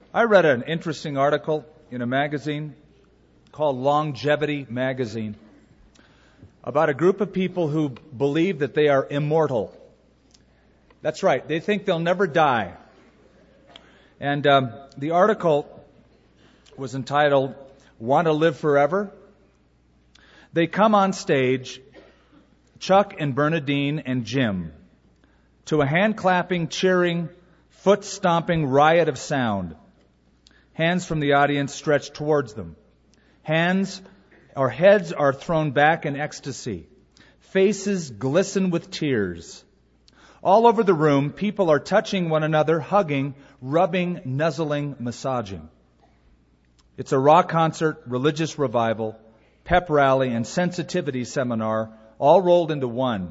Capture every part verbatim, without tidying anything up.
I read an interesting article in a magazine called Longevity Magazine about a group of people who believe that they are immortal. That's right, they think they'll never die. And um, the article was entitled, Want to Live Forever? They come on stage, Chuck and Bernadine and Jim, to a hand-clapping, cheering, foot-stomping riot of sound. Hands from the audience stretched towards them. Hands or heads are thrown back in ecstasy. Faces glisten with tears. All over the room, people are touching one another, hugging, rubbing, nuzzling, massaging. It's a rock concert, religious revival, pep rally, and sensitivity seminar, all rolled into one.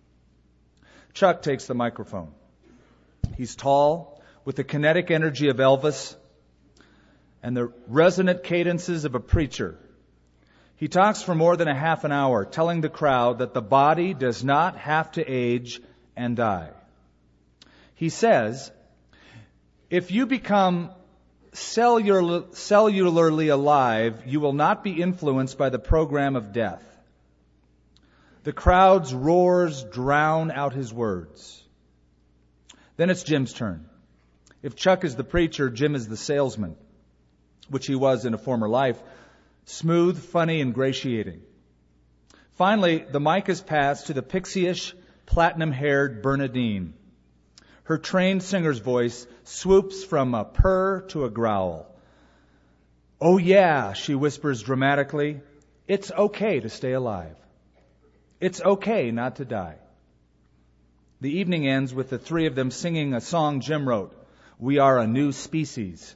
Chuck takes the microphone. He's tall, with the kinetic energy of Elvis and the resonant cadences of a preacher. He talks for more than a half an hour, telling the crowd that the body does not have to age and die. He says, if you become cellular, cellularly alive, you will not be influenced by the program of death. The crowd's roars drown out his words. Then it's Jim's turn. If Chuck is the preacher, Jim is the salesman, which he was in a former life, smooth, funny, and ingratiating. Finally, the mic is passed to the pixie-ish, platinum-haired Bernadine. Her trained singer's voice swoops from a purr to a growl. Oh yeah, she whispers dramatically, it's okay to stay alive. It's okay not to die. The evening ends with the three of them singing a song Jim wrote, We Are a New Species.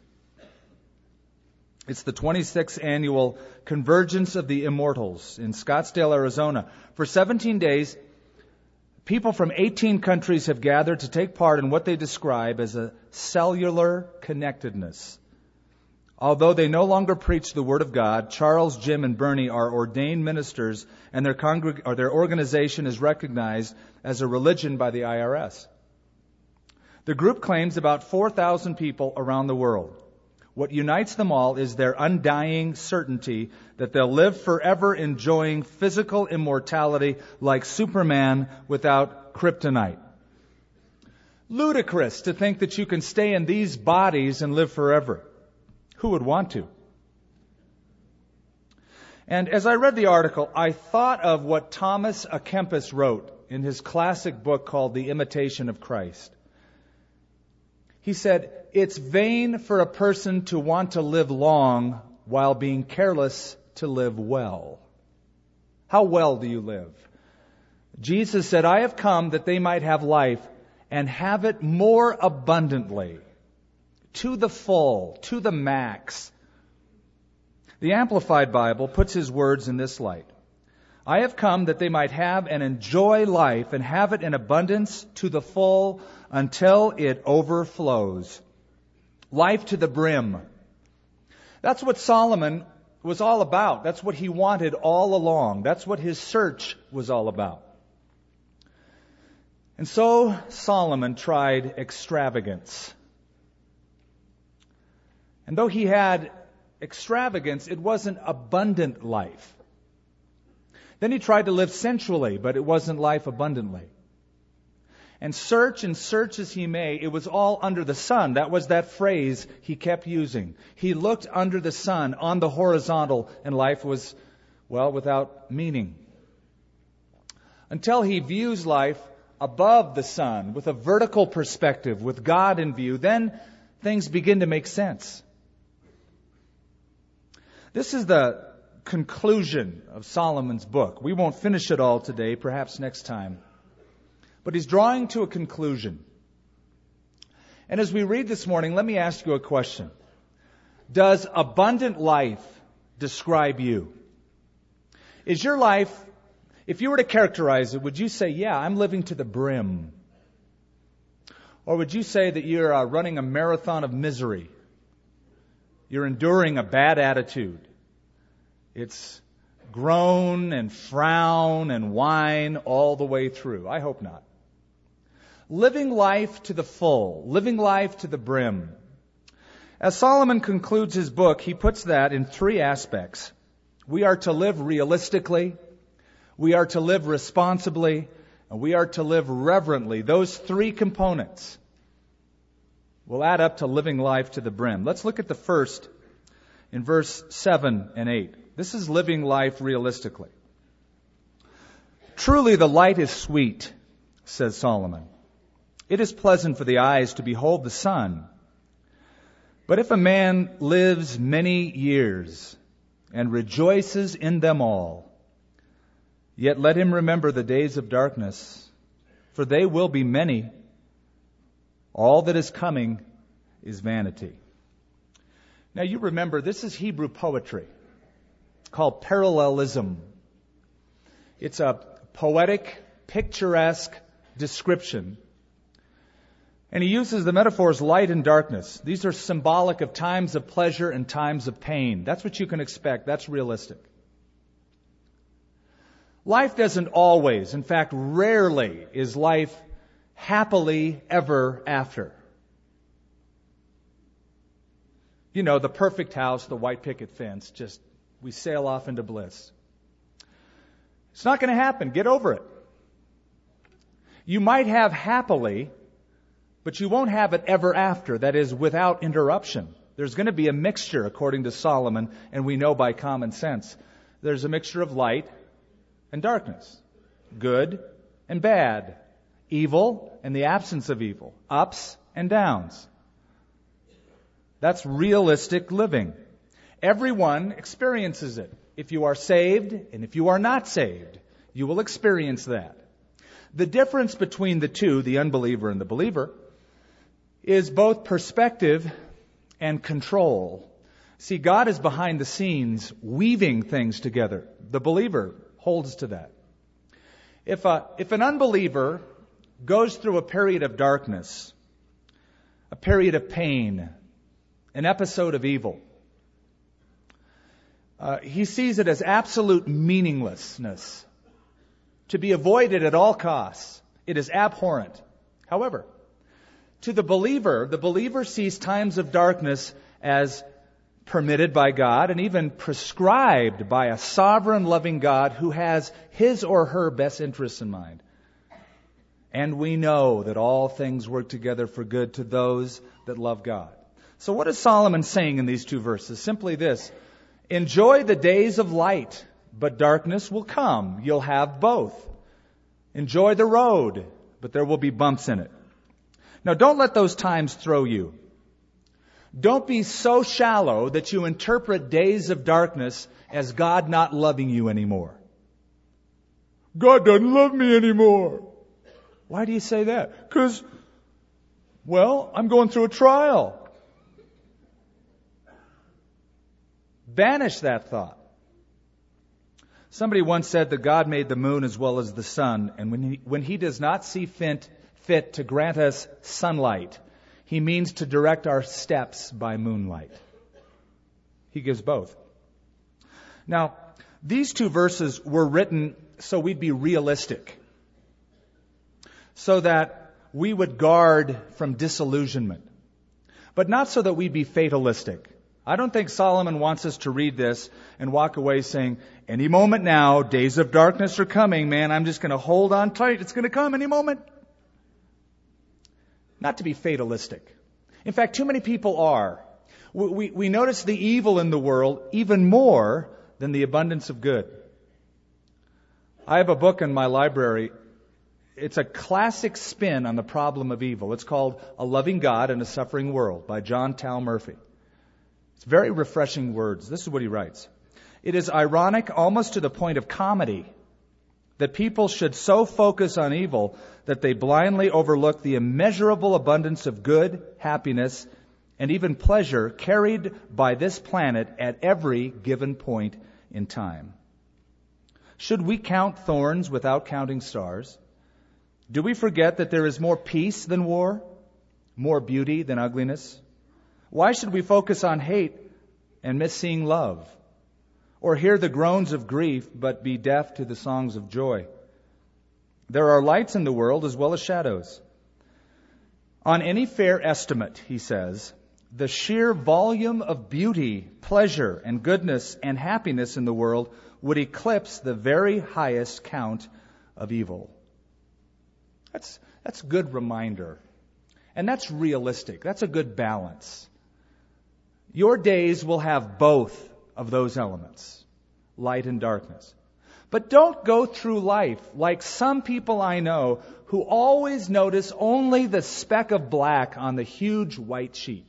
It's the twenty-sixth annual Convergence of the Immortals in Scottsdale, Arizona. For seventeen days, people from eighteen countries have gathered to take part in what they describe as a cellular connectedness. Although they no longer preach the Word of God, Charles, Jim, and Bernie are ordained ministers, and their, congreg- or their organization is recognized as a religion by the I R S. The group claims about four thousand people around the world. What unites them all is their undying certainty that they'll live forever enjoying physical immortality like Superman without kryptonite. Ludicrous to think that you can stay in these bodies and live forever. Who would want to? And as I read the article, I thought of what Thomas à Kempis wrote in his classic book called The Imitation of Christ. He said, it's vain for a person to want to live long while being careless to live well. How well do you live? Jesus said, I have come that they might have life and have it more abundantly, to the full, to the max. The Amplified Bible puts his words in this light. I have come that they might have and enjoy life and have it in abundance to the full until it overflows. Life to the brim. That's what Solomon was all about. That's what he wanted all along. That's what his search was all about. And so Solomon tried extravagance. And though he had extravagance, it wasn't abundant life. Then he tried to live sensually, but it wasn't life abundantly. And search and search as he may, it was all under the sun. That was that phrase he kept using. He looked under the sun, on the horizontal, and life was, well, without meaning. Until he views life above the sun, with a vertical perspective, with God in view, then things begin to make sense. This is the conclusion of Solomon's book. We won't finish it all today, perhaps next time. But he's drawing to a conclusion. And as we read this morning, let me ask you a question. Does abundant life describe you? Is your life, if you were to characterize it, would you say, yeah, I'm living to the brim? Or would you say that you're uh, running a marathon of misery? You're enduring a bad attitude. It's groan and frown and whine all the way through. I hope not. Living life to the full, living life to the brim. As Solomon concludes his book, he puts that in three aspects. We are to live realistically, we are to live responsibly, and we are to live reverently. Those three components will add up to living life to the brim. Let's look at the first in verse seven and eight. This is living life realistically. Truly the light is sweet, says Solomon. It is pleasant for the eyes to behold the sun. But if a man lives many years and rejoices in them all, yet let him remember the days of darkness, for they will be many. All that is coming is vanity. Now you remember, this is Hebrew poetry called parallelism. It's a poetic, picturesque description. And he uses the metaphors light and darkness. These are symbolic of times of pleasure and times of pain. That's what you can expect. That's realistic. Life doesn't always, in fact, rarely is life happily ever after. You know, the perfect house, the white picket fence, just we sail off into bliss. It's not going to happen. Get over it. You might have happily, but you won't have it ever after, that is, without interruption. There's going to be a mixture, according to Solomon, and we know by common sense. There's a mixture of light and darkness, good and bad, evil and the absence of evil, ups and downs. That's realistic living. Everyone experiences it. If you are saved and if you are not saved, you will experience that. The difference between the two, the unbeliever and the believer, is both perspective and control. See, God is behind the scenes weaving things together. The believer holds to that. If a, if an unbeliever goes through a period of darkness, a period of pain, an episode of evil, uh, he sees it as absolute meaninglessness, to be avoided at all costs. It is abhorrent. However, to the believer, the believer sees times of darkness as permitted by God and even prescribed by a sovereign, loving God who has his or her best interests in mind. And we know that all things work together for good to those that love God. So what is Solomon saying in these two verses? Simply this: enjoy the days of light, but darkness will come. You'll have both. Enjoy the road, but there will be bumps in it. Now, don't let those times throw you. Don't be so shallow that you interpret days of darkness as God not loving you anymore. God doesn't love me anymore. Why do you say that? Because, well, I'm going through a trial. Banish that thought. Somebody once said that God made the moon as well as the sun, and when he, when he does not see fit, fit to grant us sunlight, he means to direct our steps by moonlight. He gives both. Now, these two verses were written so we'd be realistic, so that we would guard from disillusionment, but not so that we'd be fatalistic. I don't think Solomon wants us to read this and walk away saying, any moment now, days of darkness are coming, man, I'm just going to hold on tight. It's going to come any moment. Not to be fatalistic. In fact, too many people are. We, we, we notice the evil in the world even more than the abundance of good. I have a book in my library. It's a classic spin on the problem of evil. It's called A Loving God in a Suffering World by John Tal Murphy. It's very refreshing words. This is what he writes. It is ironic, almost to the point of comedy, that people should so focus on evil that they blindly overlook the immeasurable abundance of good, happiness, and even pleasure carried by this planet at every given point in time. Should we count thorns without counting stars? Do we forget that there is more peace than war, more beauty than ugliness? Why should we focus on hate and miss seeing love? Or hear the groans of grief, but be deaf to the songs of joy? There are lights in the world as well as shadows. On any fair estimate, he says, the sheer volume of beauty, pleasure, and goodness and happiness in the world would eclipse the very highest count of evil. That's, that's a good reminder. And that's realistic. That's a good balance. Your days will have both of those elements, light and darkness. But don't go through life like some people I know who always notice only the speck of black on the huge white sheet.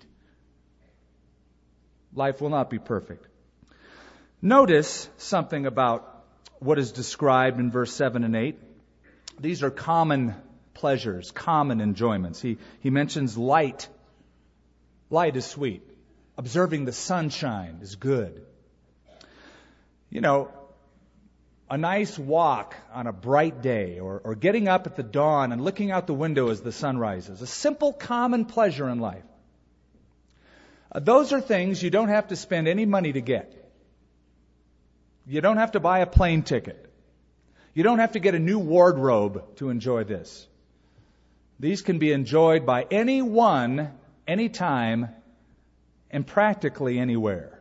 Life will not be perfect. Notice something about what is described in verse seven and eight. These are common pleasures, common enjoyments. He, he mentions light. Light is sweet. Observing the sunshine is good. You know, a nice walk on a bright day, or, or getting up at the dawn and looking out the window as the sun rises. A simple, common pleasure in life. Uh, those are things you don't have to spend any money to get. You don't have to buy a plane ticket. You don't have to get a new wardrobe to enjoy this. These can be enjoyed by anyone, anytime, and practically anywhere.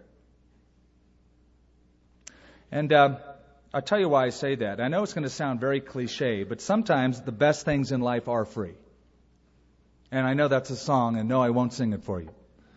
And uh, I'll tell you why I say that. I know it's going to sound very cliche, but sometimes the best things in life are free. And I know that's a song, and no, I won't sing it for you.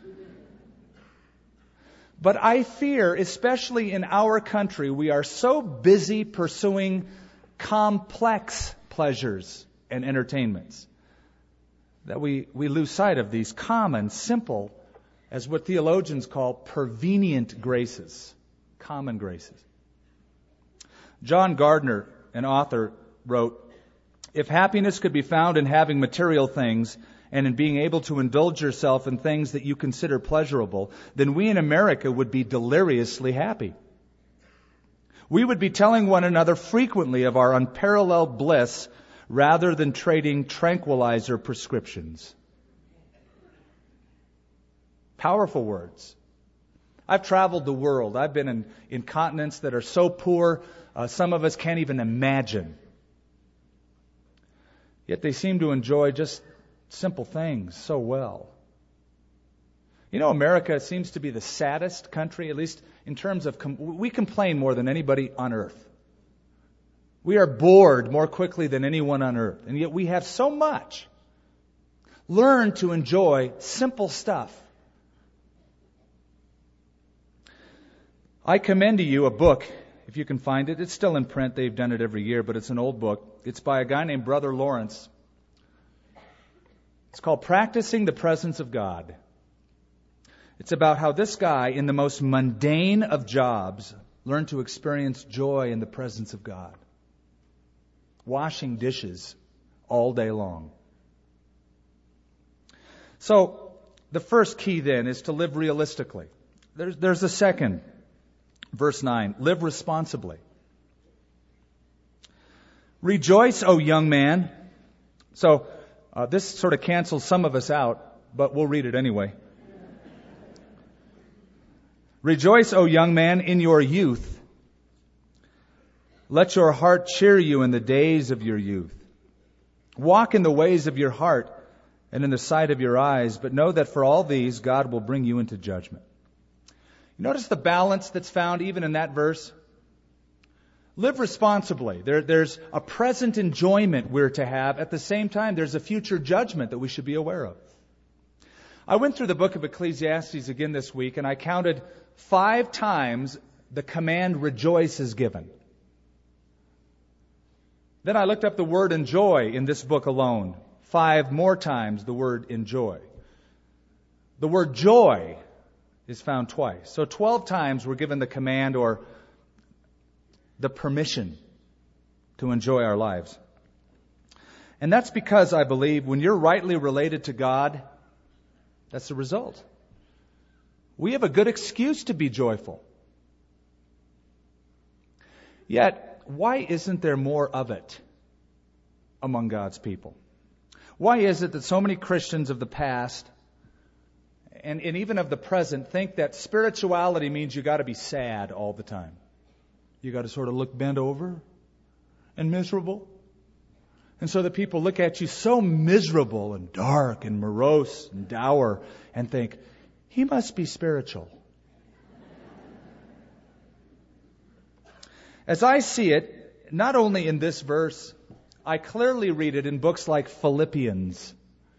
But I fear, especially in our country, we are so busy pursuing complex pleasures and entertainments that we, we lose sight of these common, simple, as what theologians call prevenient graces, common graces. John Gardner, an author, wrote, "If happiness could be found in having material things and in being able to indulge yourself in things that you consider pleasurable, then we in America would be deliriously happy. We would be telling one another frequently of our unparalleled bliss rather than trading tranquilizer prescriptions." Powerful words. I've traveled the world. I've been in, in continents that are so poor, uh, some of us can't even imagine. Yet they seem to enjoy just simple things so well. You know, America seems to be the saddest country, at least in terms of, com- we complain more than anybody on earth. We are bored more quickly than anyone on earth, and yet we have so much. Learn to enjoy simple stuff. I commend to you a book, if you can find it. It's still in print. They've done it every year, but it's an old book. It's by a guy named Brother Lawrence. It's called Practicing the Presence of God. It's about how this guy, in the most mundane of jobs, learned to experience joy in the presence of God. Washing dishes all day long. So, the first key then is to live realistically. There's, there's a second. Verse nine, live responsibly. Rejoice, O young man. So, uh, this sort of cancels some of us out, but we'll read it anyway. Rejoice, O young man, in your youth. Let your heart cheer you in the days of your youth. Walk in the ways of your heart and in the sight of your eyes, but know that for all these God will bring you into judgment. You notice the balance that's found even in that verse? Live responsibly. There, there's a present enjoyment we're to have. At the same time, there's a future judgment that we should be aware of. I went through the book of Ecclesiastes again this week, and I counted five times the command rejoice is given. Then I looked up the word enjoy in this book alone. Five more times the word enjoy. The word joy is found twice. So twelve times we're given the command or the permission to enjoy our lives. And that's because I believe when you're rightly related to God, that's the result. We have a good excuse to be joyful. Yet, why isn't there more of it among God's people? Why is it that so many Christians of the past and, and even of the present think that spirituality means you got to be sad all the time? You got to sort of look bent over and miserable. And so the people look at you so miserable and dark and morose and dour and think, He must be spiritual. As I see it, not only in this verse, I clearly read it in books like Philippians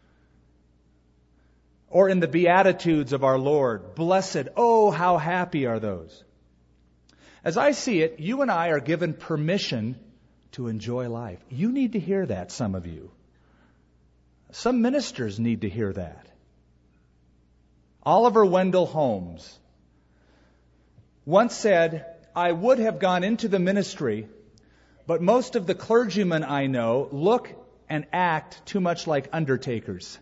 or in the Beatitudes of our Lord. Blessed, oh, how happy are those. As I see it, you and I are given permission to enjoy life. You need to hear that, some of you. Some ministers need to hear that. Oliver Wendell Holmes once said, I would have gone into the ministry, but most of the clergymen I know look and act too much like undertakers.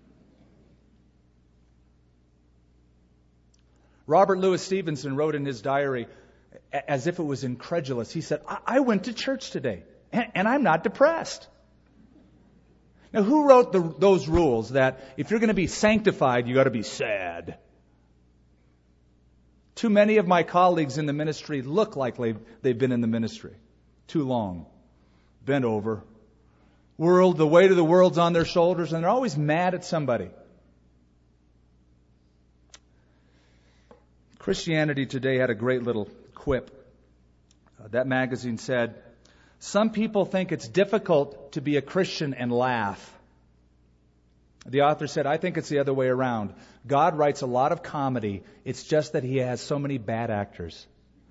Robert Louis Stevenson wrote in his diary, as if it was incredulous, he said, I, I went to church today, and, and I'm not depressed. Now, who wrote the, those rules that if you're going to be sanctified, you got to be sad? Too many of my colleagues in the ministry look like they've, they've been in the ministry too long, bent over. World, the weight of the world's on their shoulders, and they're always mad at somebody. Christianity Today had a great little quip. Uh, that magazine said, some people think it's difficult to be a Christian and laugh. The author said, I think it's the other way around. God writes a lot of comedy. It's just that He has so many bad actors.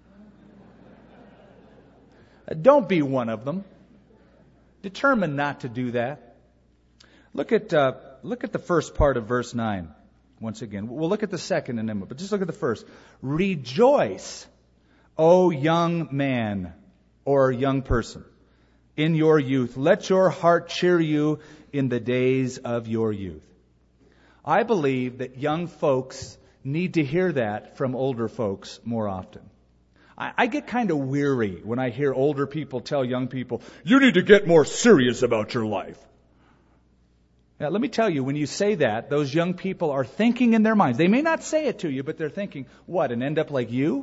Uh, don't be one of them. Determine not to do that. Look at uh, look at the first part of verse nine. Once again, we'll look at the second in a minute, but just look at the first. Rejoice, O young man or young person, in your youth. Let your heart cheer you in the days of your youth. I believe that young folks need to hear that from older folks more often. I, I get kind of weary when I hear older people tell young people, you need to get more serious about your life. Now, let me tell you, when you say that, those young people are thinking in their minds. They may not say it to you, but they're thinking, what, and end up like you?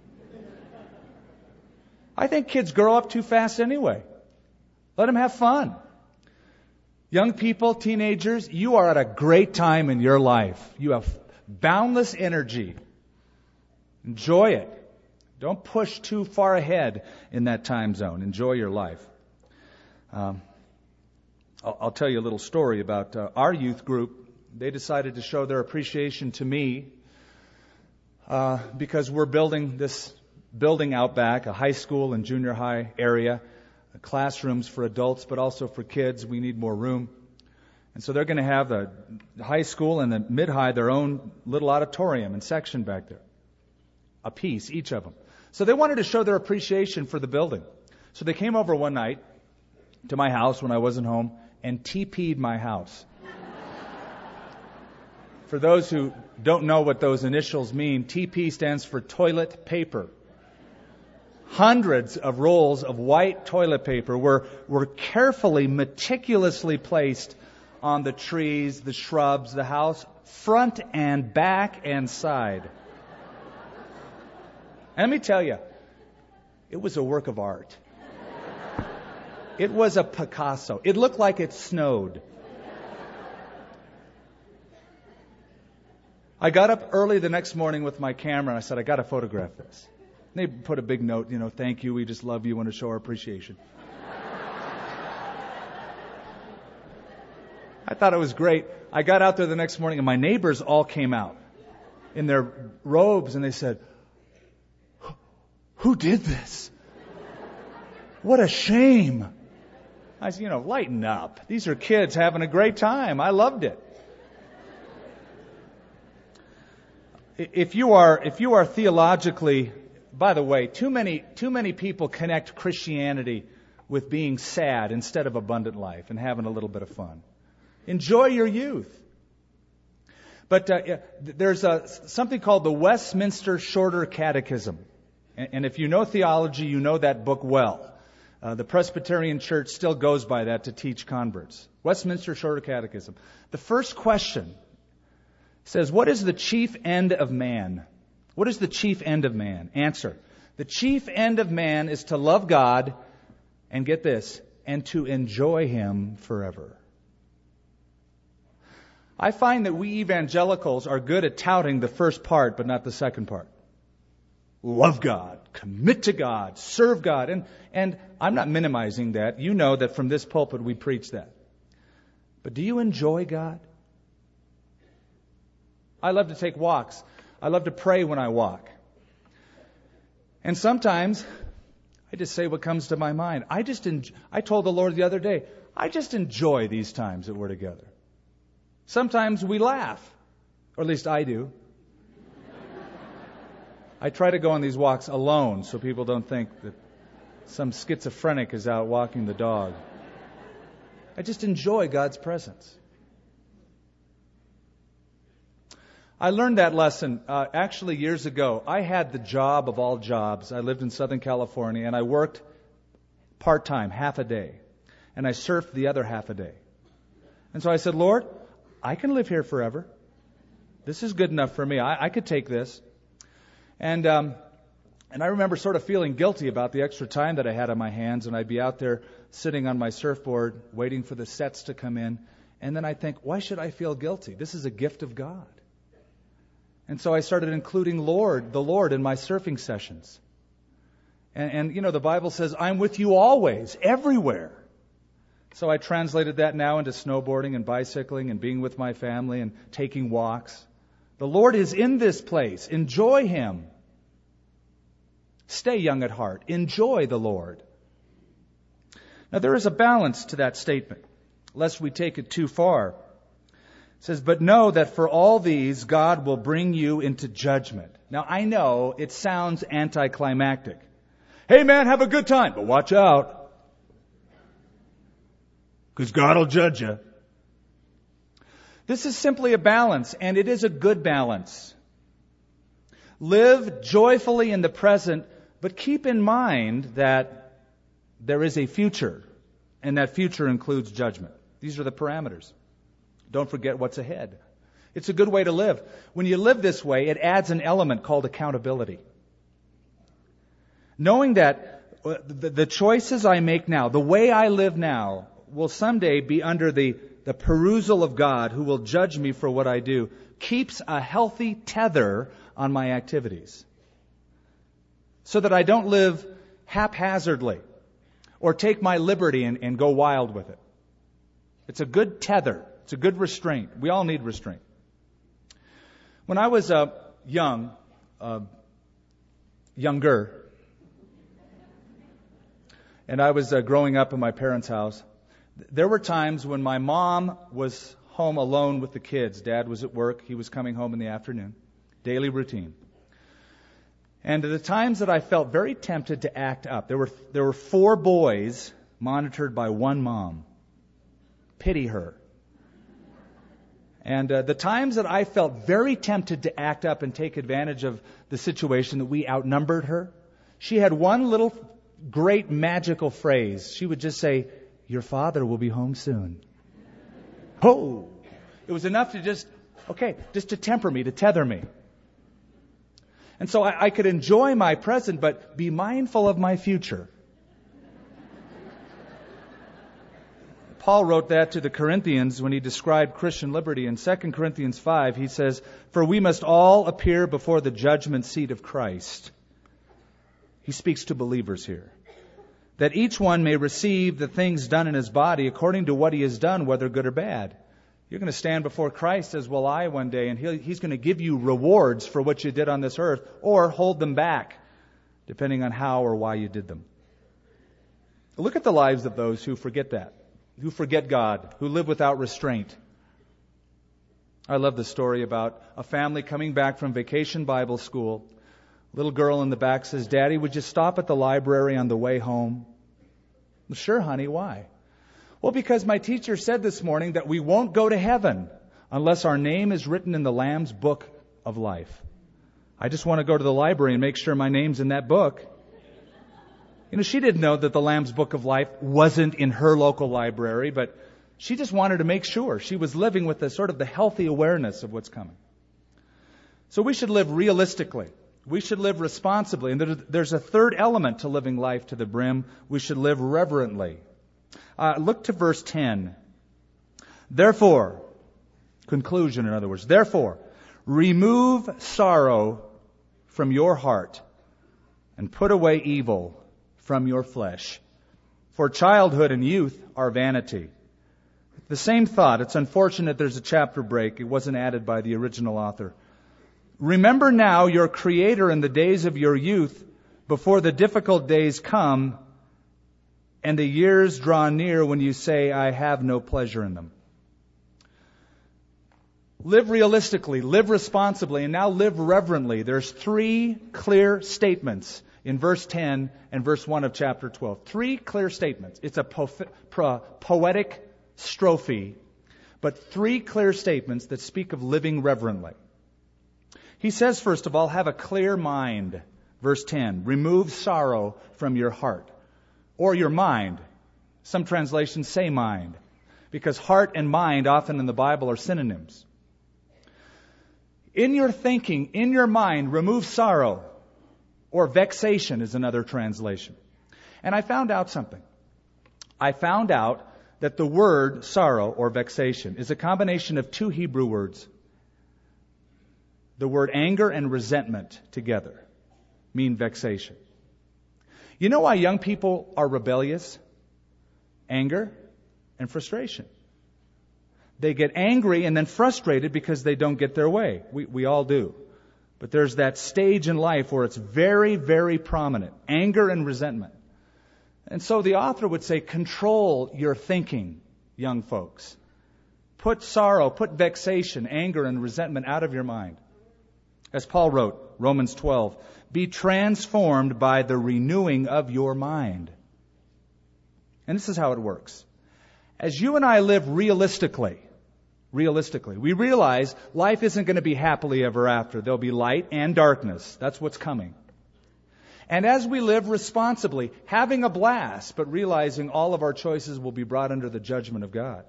I think kids grow up too fast anyway. Let them have fun. Young people, teenagers, you are at a great time in your life. You have boundless energy. Enjoy it. Don't push too far ahead in that time zone. Enjoy your life. Um, I'll, I'll tell you a little story about uh, our youth group. They decided to show their appreciation to me uh, because we're building this building out back, a high school and junior high area, classrooms for adults, but also for kids. We need more room. And so they're going to have the high school and the mid-high their own little auditorium and section back there. A piece, each of them. So they wanted to show their appreciation for the building. So they came over one night to my house when I wasn't home and T P'd my house. For those who don't know what those initials mean, T P stands for toilet paper. Hundreds of rolls of white toilet paper were, were carefully, meticulously placed on the trees, the shrubs, the house, front and back and side. And let me tell you, it was a work of art. It was a Picasso. It looked like it snowed. I got up early the next morning with my camera and I said, I got to photograph this. And they put a big note, you know, thank you, we just love you, want to show our appreciation. I thought it was great. I got out there the next morning and my neighbors all came out in their robes and they said, who did this? What a shame. I said, you know, lighten up. These are kids having a great time. I loved it. If you are, if you are theologically, by the way, too many, too many people connect Christianity with being sad instead of abundant life and having a little bit of fun. Enjoy your youth. But uh, there's a, something called the Westminster Shorter Catechism. And, and if you know theology, you know that book well. Uh, the Presbyterian Church still goes by that to teach converts. Westminster Shorter Catechism. The first question says, what is the chief end of man? What is the chief end of man? Answer. The chief end of man is to love God, and get this, and to enjoy Him forever. I find that we evangelicals are good at touting the first part, but not the second part. Love God, commit to God, serve God. And, and I'm not minimizing that. You know that from this pulpit we preach that. But do you enjoy God? I love to take walks. I love to pray when I walk. And sometimes I just say what comes to my mind. I just enjoy, I told the Lord the other day, I just enjoy these times that we're together. Sometimes we laugh, or at least I do. I try to go on these walks alone so people don't think that some schizophrenic is out walking the dog. I just enjoy God's presence. I learned that lesson uh, actually years ago. I had the job of all jobs. I lived in Southern California, and I worked part-time, half a day. And I surfed the other half a day. And so I said, Lord, I can live here forever. This is good enough for me. I, I could take this. And um, and I remember sort of feeling guilty about the extra time that I had on my hands, and I'd be out there sitting on my surfboard waiting for the sets to come in. And then I'd think, why should I feel guilty? This is a gift of God. And so I started including Lord, the Lord in my surfing sessions. And, and, you know, the Bible says, I'm with you always, everywhere. So I translated that now into snowboarding and bicycling and being with my family and taking walks. The Lord is in this place. Enjoy Him. Stay young at heart. Enjoy the Lord. Now, there is a balance to that statement, lest we take it too far. It says, but know that for all these, God will bring you into judgment. Now, I know it sounds anticlimactic. Hey, man, have a good time, but watch out, because God will judge you. This is simply a balance, and it is a good balance. Live joyfully in the present, but keep in mind that there is a future, and that future includes judgment. These are the parameters. Don't forget what's ahead. It's a good way to live. When you live this way, it adds an element called accountability. Knowing that the choices I make now, the way I live now, will someday be under the, the perusal of God, who will judge me for what I do, keeps a healthy tether on my activities. So that I don't live haphazardly or take my liberty and, and go wild with it. It's a good tether. It's a good restraint. We all need restraint. When I was uh, young, uh, younger, and I was uh, growing up in my parents' house, there were times when my mom was home alone with the kids. Dad was at work. He was coming home in the afternoon. Daily routine. And at the times that I felt very tempted to act up, there were there were four boys monitored by one mom. Pity her. And uh, the times that I felt very tempted to act up and take advantage of the situation that we outnumbered her, she had one little great magical phrase. She would just say, your father will be home soon. Oh! It was enough to just, okay, just to temper me, to tether me. And so I, I could enjoy my present, but be mindful of my future. Paul wrote that to the Corinthians when he described Christian liberty. In Second Corinthians five, he says, for we must all appear before the judgment seat of Christ. He speaks to believers here. That each one may receive the things done in his body according to what he has done, whether good or bad. You're going to stand before Christ, as will I one day, and He's going to give you rewards for what you did on this earth, or hold them back, depending on how or why you did them. Look at the lives of those who forget that. Who forget God, who live without restraint. I love the story about a family coming back from vacation Bible school. Little girl in the back says, Daddy, would you stop at the library on the way home? Well, sure, honey, why? Well, because my teacher said this morning that we won't go to heaven unless our name is written in the Lamb's book of life. I just want to go to the library and make sure my name's in that book. You know, she didn't know that the Lamb's Book of Life wasn't in her local library, but she just wanted to make sure. She was living with the sort of the healthy awareness of what's coming. So we should live realistically. We should live responsibly. And there's a third element to living life to the brim. We should live reverently. Uh, look to verse ten. Therefore, Conclusion, in other words. Therefore, remove sorrow from your heart and put away evil from your flesh. For childhood and youth are vanity. The same thought. It's unfortunate there's a chapter break. It wasn't added by the original author. Remember now your Creator in the days of your youth, before the difficult days come and the years draw near when you say, I have no pleasure in them. Live realistically, live responsibly, and now live reverently. There's three clear statements in verse ten and verse one of chapter twelve. Three clear statements. It's a po- pro- poetic strophe, but three clear statements that speak of living reverently. He says, first of all, have a clear mind. Verse ten, remove sorrow from your heart or your mind. Some translations say mind, because heart and mind often in the Bible are synonyms. In your thinking, in your mind, remove sorrow, or vexation is another translation. And I found out something. I found out that the word sorrow or vexation is a combination of two Hebrew words. The word anger and resentment together mean vexation. You know why young people are rebellious? Anger and frustration. They get angry and then frustrated because they don't get their way. We, we all do. But there's that stage in life where it's very, very prominent. Anger and resentment. And so the author would say, control your thinking, young folks. Put sorrow, put vexation, anger, and resentment out of your mind. As Paul wrote, Romans twelve, be transformed by the renewing of your mind. And this is how it works. As you and I live realistically, realistically, we realize life isn't going to be happily ever after. There'll be light and darkness. That's what's coming. And as we live responsibly, having a blast, but realizing all of our choices will be brought under the judgment of God.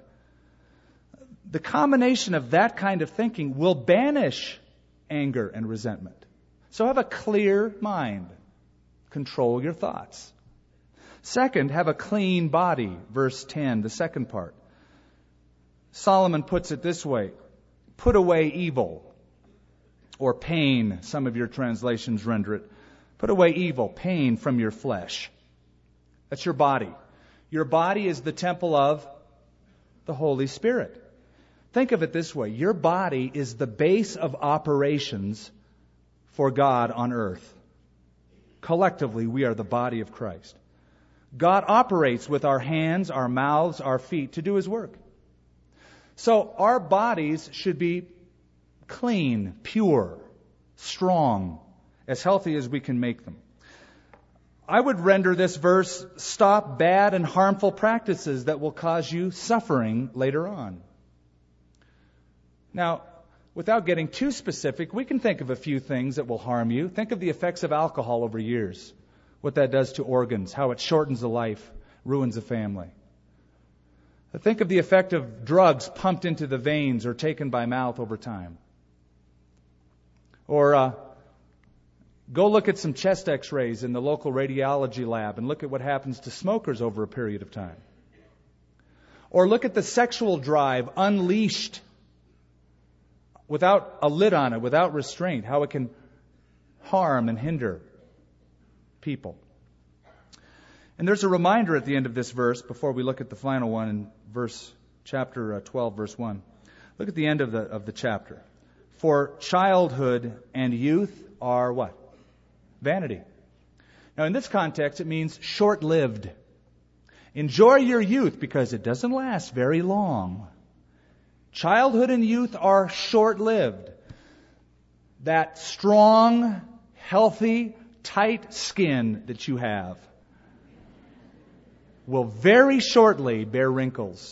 The combination of that kind of thinking will banish anger and resentment. So have a clear mind. Control your thoughts. Second, have a clean body. Verse ten, the second part. Solomon puts it this way. Put away evil or pain. Some of your translations render it. Put away evil, pain from your flesh. That's your body. Your body is the temple of the Holy Spirit. Think of it this way. Your body is the base of operations for God on earth. Collectively, we are the body of Christ. God operates with our hands, our mouths, our feet to do His work. So our bodies should be clean, pure, strong, as healthy as we can make them. I would render this verse, stop bad and harmful practices that will cause you suffering later on. Now, without getting too specific, we can think of a few things that will harm you. Think of the effects of alcohol over years, what that does to organs, how it shortens a life, ruins a family. Think of the effect of drugs pumped into the veins or taken by mouth over time. Or uh, go look at some chest x-rays in the local radiology lab and look at what happens to smokers over a period of time. Or look at the sexual drive unleashed without a lid on it, without restraint, how it can harm and hinder people. And there's a reminder at the end of this verse, before we look at the final one in verse chapter twelve, verse one. Look at the end of the of the chapter. For childhood and youth are what? Vanity. Now in this context, it means short-lived. Enjoy your youth because it doesn't last very long. Childhood and youth are short-lived. That strong, healthy, tight skin that you have will very shortly bear wrinkles.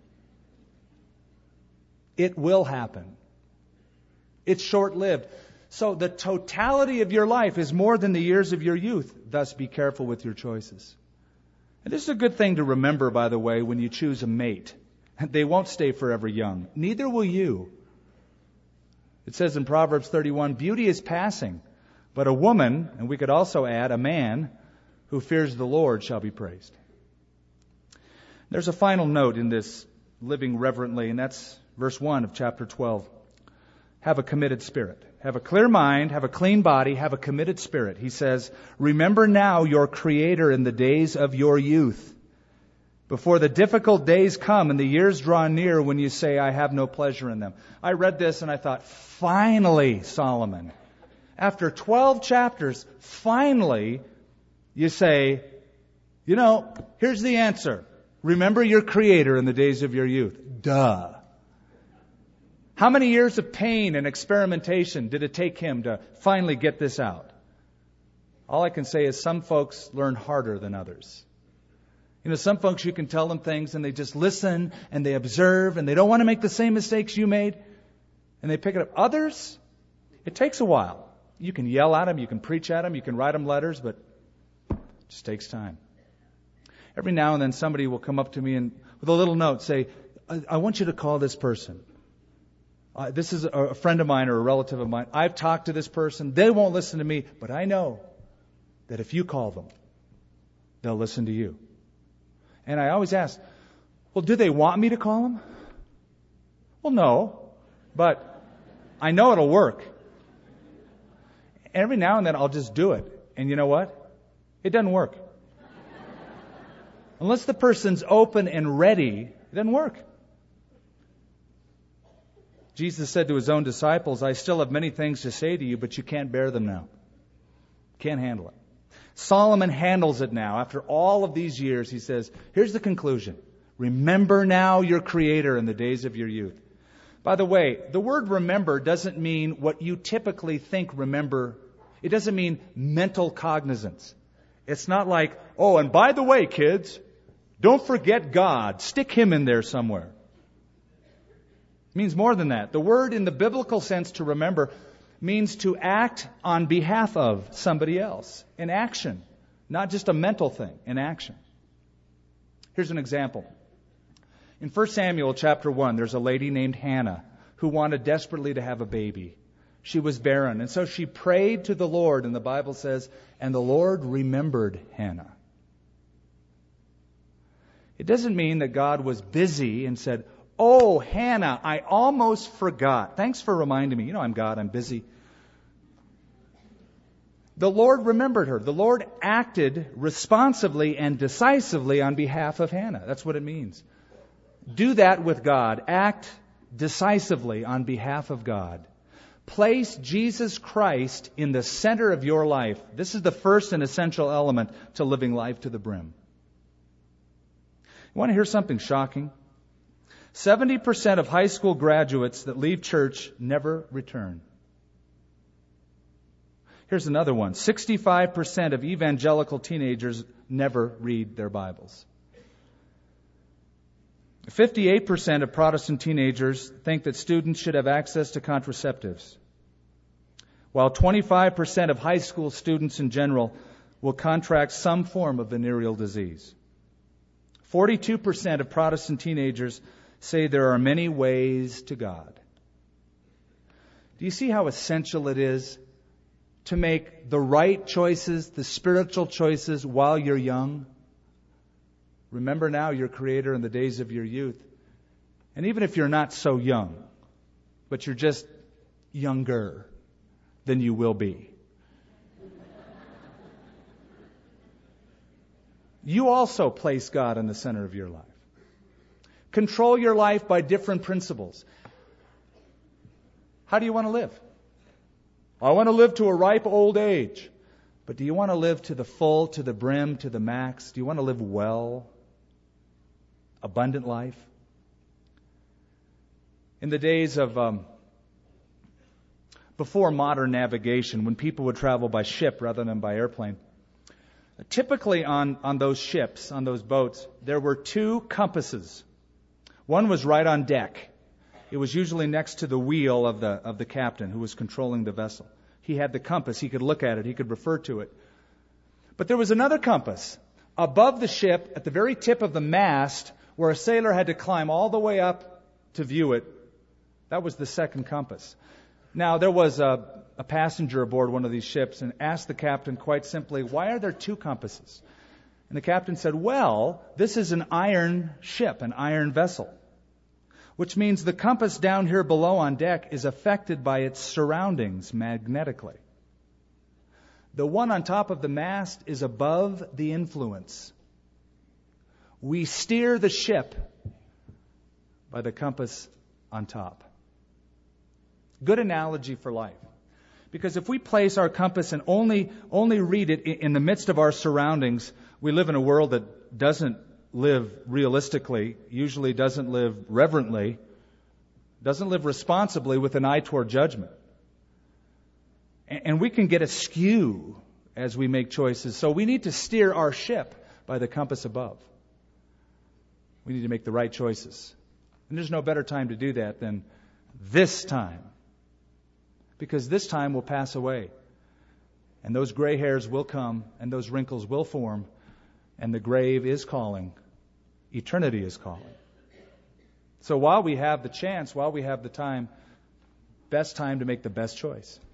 It will happen. It's short-lived. So the totality of your life is more than the years of your youth. Thus, be careful with your choices. And this is a good thing to remember, by the way, when you choose a mate. They won't stay forever young. Neither will you. It says in Proverbs thirty-one, beauty is passing, but a woman, and we could also add a man, who fears the Lord shall be praised. There's a final note in this living reverently, and that's verse one of chapter twelve. Have a committed spirit. Have a clear mind, have a clean body, have a committed spirit. He says, remember now your Creator in the days of your youth, before the difficult days come and the years draw near when you say, I have no pleasure in them. I read this and I thought, finally, Solomon. After twelve chapters, finally, you say, you know, here's the answer. Remember your Creator in the days of your youth. Duh. How many years of pain and experimentation did it take him to finally get this out? All I can say is some folks learn harder than others. You know, some folks you can tell them things and they just listen and they observe and they don't want to make the same mistakes you made and they pick it up. Others, it takes a while. You can yell at them, you can preach at them, you can write them letters, but it just takes time. Every now and then somebody will come up to me and with a little note say, I, I want you to call this person. Uh, this is a, a friend of mine or a relative of mine. I've talked to this person. They won't listen to me, but I know that if you call them, they'll listen to you. And I always ask, well, do they want me to call them? Well, no, but I know it'll work. Every now and then I'll just do it. And you know what? It doesn't work. Unless the person's open and ready, it doesn't work. Jesus said to his own disciples, I still have many things to say to you, but you can't bear them now. Can't handle it. Solomon handles it now. After all of these years, he says, here's the conclusion. Remember now your Creator in the days of your youth. By the way, the word remember doesn't mean what you typically think remember. It doesn't mean mental cognizance. It's not like, oh, and by the way, kids, don't forget God. Stick Him in there somewhere. It means more than that. The word in the biblical sense to remember means to act on behalf of somebody else. In action. Not just a mental thing. In action. Here's an example. In First Samuel chapter one, there's a lady named Hannah who wanted desperately to have a baby. She was barren. And so she prayed to the Lord, and the Bible says, and the Lord remembered Hannah. It doesn't mean that God was busy and said, oh, Hannah, I almost forgot. Thanks for reminding me. You know, I'm God, I'm busy. The Lord remembered her. The Lord acted responsively and decisively on behalf of Hannah. That's what it means. Do that with God. Act decisively on behalf of God. Place Jesus Christ in the center of your life. This is the first and essential element to living life to the brim. You want to hear something shocking? seventy percent of high school graduates that leave church never return. Here's another one. sixty-five percent of evangelical teenagers never read their Bibles. fifty-eight percent of Protestant teenagers think that students should have access to contraceptives, while twenty-five percent of high school students in general will contract some form of venereal disease. forty-two percent of Protestant teenagers say there are many ways to God. Do you see how essential it is to make the right choices, the spiritual choices, while you're young? Remember now your Creator in the days of your youth. And even if you're not so young, but you're just younger than you will be, you also place God in the center of your life. Control your life by different principles. How do you want to live? I want to live to a ripe old age. But do you want to live to the full, to the brim, to the max? Do you want to live well? Abundant life? In the days of, um, before modern navigation, when people would travel by ship rather than by airplane, typically on, on those ships, on those boats, there were two compasses. One was right on deck. It was usually next to the wheel of the of the captain who was controlling the vessel. He had the compass. He could look at it. He could refer to it. But there was another compass above the ship at the very tip of the mast where a sailor had to climb all the way up to view it. That was the second compass. Now, there was a, a passenger aboard one of these ships and asked the captain quite simply, why are there two compasses? And the captain said, well, this is an iron ship, an iron vessel. which means the compass down here below on deck is affected by its surroundings magnetically. The one on top of the mast is above the influence. We steer the ship by the compass on top. Good analogy for life. Because if we place our compass and only only read it in the midst of our surroundings, we live in a world that doesn't live realistically, usually doesn't live reverently, doesn't live responsibly with an eye toward judgment. And we can get askew as we make choices. So we need to steer our ship by the compass above. We need to make the right choices. And there's no better time to do that than this time. Because this time will pass away. And those gray hairs will come, and those wrinkles will form, and the grave is calling. Eternity is calling. So while we have the chance, while we have the time, best time to make the best choice.